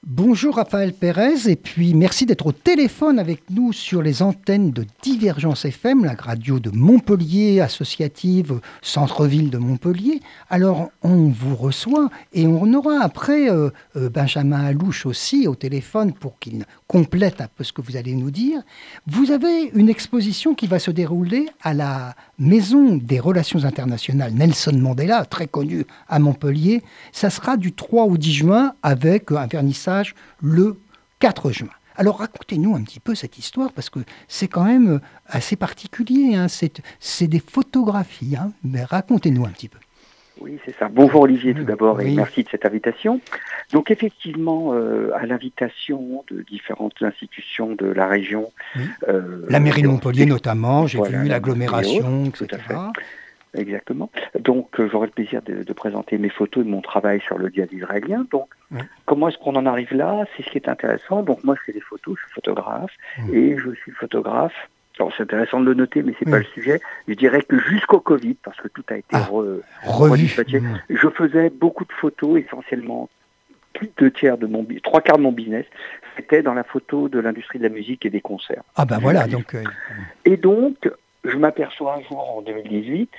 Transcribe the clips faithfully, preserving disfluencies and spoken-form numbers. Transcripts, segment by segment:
Bonjour Raphaël Pérez, et puis merci d'être au téléphone avec nous sur les antennes de Divergence F M, la radio de Montpellier, associative centre-ville de Montpellier. Alors on vous reçoit et on aura après euh, euh, Benjamin Alouche aussi au téléphone pour qu'il complète un peu ce que vous allez nous dire. Vous avez une exposition qui va se dérouler à la Maison des Relations Internationales Nelson Mandela, très connue à Montpellier. Ça sera du trois au dix juin avec un vernissage le quatre juin. Alors racontez-nous un petit peu cette histoire parce que c'est quand même assez particulier, hein. c'est, c'est des photographies, hein. Mais racontez-nous un petit peu. Oui, c'est ça. Bonjour Olivier tout d'abord oui. Et merci de cette invitation. Donc effectivement, euh, à l'invitation de différentes institutions de la région. Oui. Euh, la mairie de Montpellier notamment, j'ai voilà, vu l'agglomération, autres, et cetera. Tout à fait. Exactement. Donc euh, j'aurai le plaisir de, de présenter mes photos de mon travail sur le djihad israélien. Donc oui. Comment est-ce qu'on en arrive là? C'est ce qui est intéressant. Donc moi je fais des photos, je suis photographe mmh. et je suis photographe. Alors c'est intéressant de le noter, mais c'est oui. pas le sujet. Je dirais que jusqu'au Covid, parce que tout a été ah, re, revu, mmh. je faisais beaucoup de photos, essentiellement plus de deux tiers de mon, trois quarts de mon business, c'était dans la photo de l'industrie de la musique et des concerts. Ah ben voilà, donc. Euh... Et donc je m'aperçois un jour en deux mille dix-huit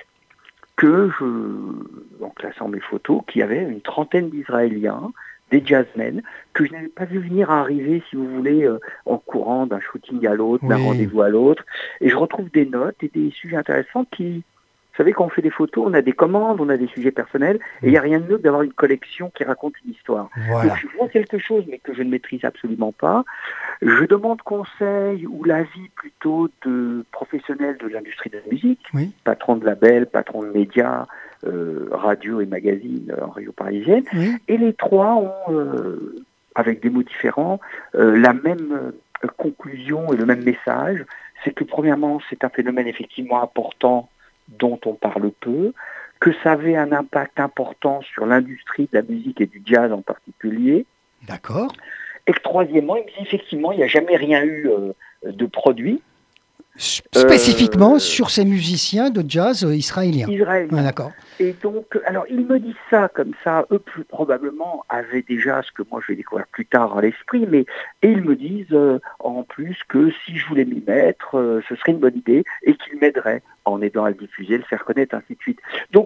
que je, en classant mes photos, qu'il y avait une trentaine d'Israéliens, des jazzmen, que je n'avais pas vu venir à arriver, si vous voulez, euh, en courant d'un shooting à l'autre, oui. d'un rendez-vous à l'autre. Et je retrouve des notes et des sujets intéressants qui... Vous savez, quand on fait des photos, on a des commandes, on a des sujets personnels, et il n'y a rien de mieux que d'avoir une collection qui raconte une histoire. Voilà. Donc je vois quelque chose, mais que je ne maîtrise absolument pas. Je demande conseil ou l'avis plutôt de professionnels de l'industrie de la musique, oui. patron de labels, patron de médias, euh, radio et magazines en région parisienne. Oui. Et les trois ont, euh, avec des mots différents, euh, la même euh, conclusion et le même message. C'est que premièrement, c'est un phénomène effectivement important dont on parle peu, que ça avait un impact important sur l'industrie de la musique et du jazz en particulier. D'accord. Et que troisièmement, il me dit effectivement, il n'y a jamais rien eu euh, de produit. Spécifiquement euh, sur ces musiciens de jazz euh, israéliens. Israéliens. Ah, d'accord. Et donc, alors, il me dit ça comme ça, eux plus probablement avaient déjà ce que moi je vais découvrir plus tard à l'esprit, mais et ils me disent euh, en plus que si je voulais m'y mettre, euh, ce serait une bonne idée et qu'ils m'aideraient en aidant à le diffuser, le faire connaître, ainsi de suite. Donc,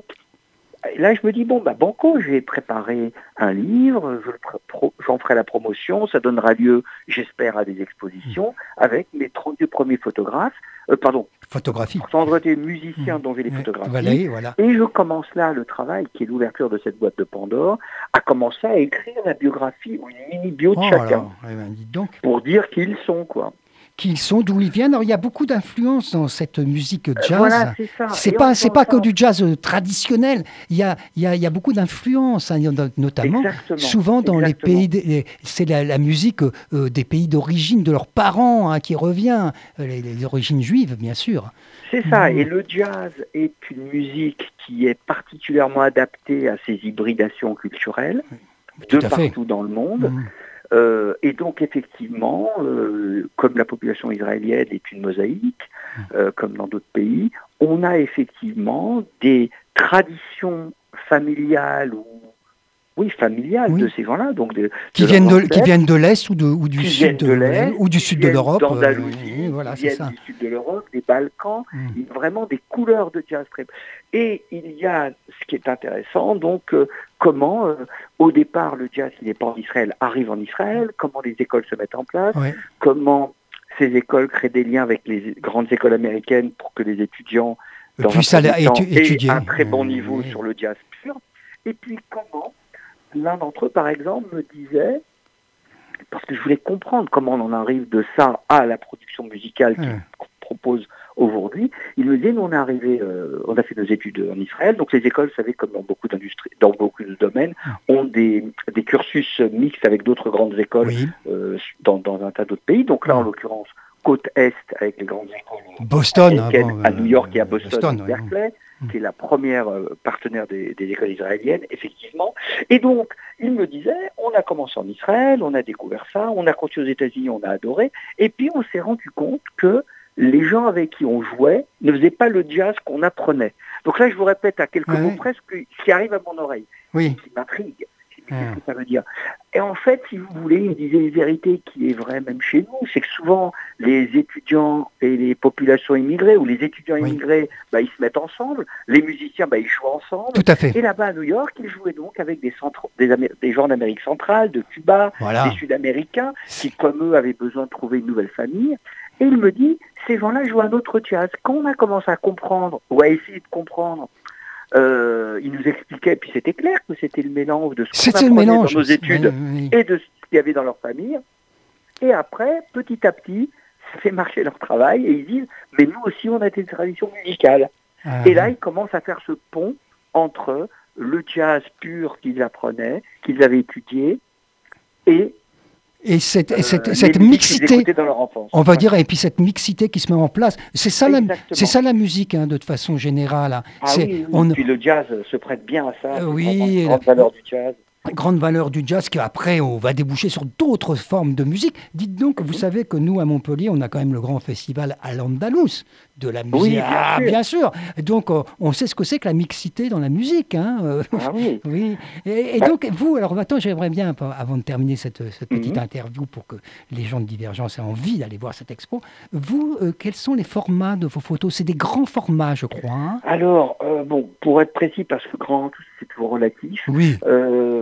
là, je me dis, bon, bah, banco, j'ai préparé un livre, je le pro- j'en ferai la promotion, ça donnera lieu, j'espère, à des expositions, avec mes trente-deux premiers photographes, euh, pardon, photographie. trente-deux musiciens mmh. dont j'ai les photographies, Valérie, voilà. Et je commence là le travail, qui est l'ouverture de cette boîte de Pandore, à commencer à écrire la biographie ou une mini-bio de oh, chacun, alors, eh ben, dites donc. Pour dire qui ils sont, quoi. Qui ils sont, d'où ils viennent. Alors, il y a beaucoup d'influence dans cette musique jazz. Euh, voilà, c'est ça. C'est pas, c'est pas que du jazz traditionnel. Il y a, il y a, il y a beaucoup d'influence, hein, notamment, exactement, souvent dans exactement. les pays, c'est la, la musique euh, des pays d'origine de leurs parents hein, qui revient, les, les origines juives, bien sûr. C'est ça. Mmh. Et le jazz est une musique qui est particulièrement adaptée à ces hybridations culturelles Tout de à partout fait. dans le monde. Mmh. Euh, et donc effectivement, euh, comme la population israélienne est une mosaïque, euh, comme dans d'autres pays, on a effectivement des traditions familiales ou oui familiales oui. de ces gens-là, donc de, qui de viennent de qui viennent de l'est ou de ou du qui sud de l'est, ou du sud de l'Europe, d'Andalousie, euh, voilà, qui c'est viennent ça. du sud de l'Europe, des Balkans, mm. il y a vraiment des couleurs de jazz très. Et il y a ce qui est intéressant, donc euh, comment euh, au départ le jazz qui n'est pas en Israël arrive en Israël, comment les écoles se mettent en place, ouais. comment ces écoles créent des liens avec les grandes écoles américaines pour que les étudiants dans puis un ça premier temps étudier aient un très bon mmh, niveau oui. sur le jazz pur. Et puis comment l'un d'entre eux, par exemple, me disait, parce que je voulais comprendre comment on en arrive de ça à la production musicale qu'il mmh. propose aujourd'hui, il me disait, nous on est arrivé, euh, on a fait nos études en Israël, donc les écoles, vous savez, comme dans beaucoup d'industries, dans beaucoup de domaines, mmh. ont des, des cursus mixtes avec d'autres grandes écoles oui. euh, dans, dans un tas d'autres pays. Donc là, mmh. en l'occurrence, côte Est, avec les grandes écoles Boston, américaines, ah à New York et à Boston, Boston, et Berkeley, oui. qui est la première euh, partenaire des, des écoles israéliennes, effectivement. Et donc, il me disait, on a commencé en Israël, on a découvert ça, on a continué aux États-Unis, on a adoré, et puis on s'est rendu compte que les gens avec qui on jouait ne faisaient pas le jazz qu'on apprenait. Donc là, je vous répète à quelques ouais. mots presque ce qui arrive à mon oreille, oui. qui m'intrigue. Qu'est-ce que ça veut dire? Et en fait, si vous voulez, il me disait une vérité qui est vraie même chez nous, c'est que souvent, les étudiants et les populations immigrées, ou les étudiants Oui. immigrés, bah, ils se mettent ensemble, les musiciens, bah, ils jouent ensemble. Tout à fait. Et là-bas à New York, ils jouaient donc avec des, centraux, des, Amé- des gens d'Amérique centrale, de Cuba, Voilà. des Sud-Américains, qui, comme eux, avaient besoin de trouver une nouvelle famille. Et il me dit, ces gens-là jouent un autre jazz. Quand on a commencé à comprendre, ou à essayer de comprendre, euh, il nous expliquait, puis c'était clair que c'était le mélange de ce qu'on C'était le apprenait mélange. dans nos études Oui, oui. et de ce qu'il y avait dans leur famille. Et après, petit à petit, ça fait marcher leur travail et ils disent, mais nous aussi, on a des traditions musicales. Ah, Et là, ils commencent à faire ce pont entre le jazz pur qu'ils apprenaient, qu'ils avaient étudié, et Et cette, et cette, euh, cette les musiques qu'ils mixité, écoutaient dans leur enfance. on va Ouais. dire, et puis cette mixité qui se met en place, c'est ça, la, Exactement. c'est ça la musique, hein, de façon générale. hein. Ah C'est, oui, oui. on, Puis le jazz se prête bien à ça. Euh, C'est oui, vraiment une et grande la- valeur du jazz. grande valeur du jazz qui après on va déboucher sur d'autres formes de musique. Dites donc, vous Mhm. savez que nous à Montpellier, on a quand même le grand festival Al-Andalus de la musique. Oui, bien ah, sûr. bien sûr. Donc euh, on sait ce que c'est que la mixité dans la musique. Hein. euh, Ah oui. oui. Et, et Bah. donc vous, alors maintenant j'aimerais bien, avant de terminer cette, cette petite Mhm. interview pour que les gens de Divergence aient envie d'aller voir cette expo, vous, euh, quels sont les formats de vos photos? C'est des grands formats, je crois. Hein. Alors, euh, bon, pour être précis, parce que grand, c'est toujours relatif, Oui. euh,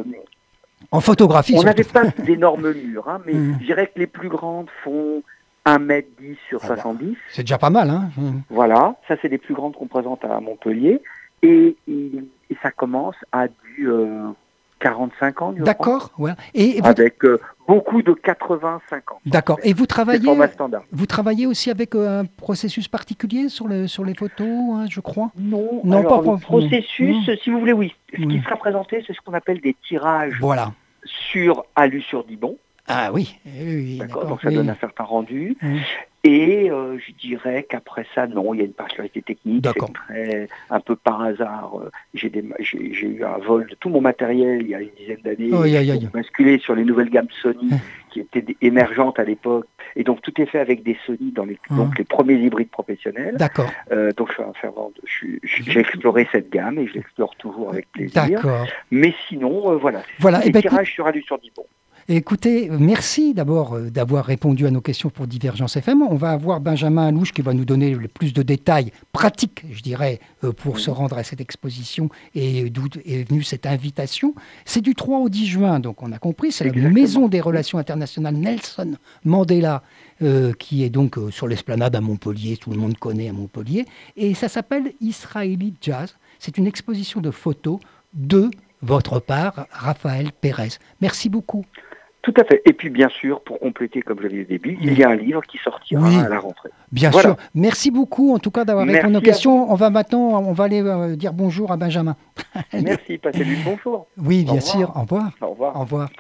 En photographie. on surtout. n'avait pas d'énormes murs, hein, mais Mhm. je dirais que les plus grandes font un mètre dix sur Ah bah. soixante-dix. C'est déjà pas mal, hein. Voilà, ça c'est les plus grandes qu'on présente à Montpellier. Et, et, et ça commence à du euh, quarante-cinq ans, je crois, D'accord. Voilà. Et vous, avec euh, beaucoup de quatre-vingt-cinq ans. d'accord. Et vous C'est le travaillez, format standard. vous travaillez aussi avec euh, un processus particulier sur, le, sur les photos, hein, je crois. Non, Non, alors pas- le pas- processus, non. si vous voulez, oui. Ce Oui. qui sera présenté, c'est ce qu'on appelle des tirages Voilà. sur alu sur Dibon. Ah oui. Eh oui, D'accord, donc ça oui. donne un certain rendu. Oui. Et euh, je dirais qu'après ça, non, il y a une particularité technique. D'accord. C'est très, un peu par hasard. euh, J'ai des- j'ai j'ai eu un vol de tout mon matériel il y a une dizaine d'années. Aïe, aïe, aïe. J'ai basculé sur les nouvelles gammes Sony Hum. qui étaient des- émergentes à l'époque. Et donc tout est fait avec des Sony dans les, Hum. donc les premiers hybrides professionnels. D'accord. Euh, donc je suis un fervent de- je suis- je- j'ai exploré cette gamme et je l'explore toujours avec plaisir. D'accord. Mais sinon, euh, voilà, c'est Voilà, des eh ben, tirages sur alu sur Dibon. Écoutez, merci d'abord euh, d'avoir répondu à nos questions pour Divergence F M. On va avoir Benjamin Alouche qui va nous donner le plus de détails pratiques, je dirais, euh, pour Mhm. se rendre à cette exposition et d'où est venue cette invitation. C'est du trois au dix juin, donc on a compris, c'est la Exactement. Maison des Relations Internationales Nelson Mandela euh, qui est donc euh, sur l'esplanade à Montpellier, tout le monde connaît à Montpellier, et ça s'appelle Israeli Jazz. C'est une exposition de photos de votre part, Raphaël Pérez. Merci beaucoup. Tout à fait. Et puis bien sûr, pour compléter, comme je l'ai dit au début, il y a un livre qui sortira Oui. à la rentrée. Bien Voilà. sûr. Merci beaucoup, en tout cas, d'avoir répondu à nos Merci à questions. On va maintenant, on va aller euh, dire bonjour à Benjamin. Merci, passez-lui le bonjour. Oui, bien Au revoir. sûr. Au revoir. Au revoir. Au revoir.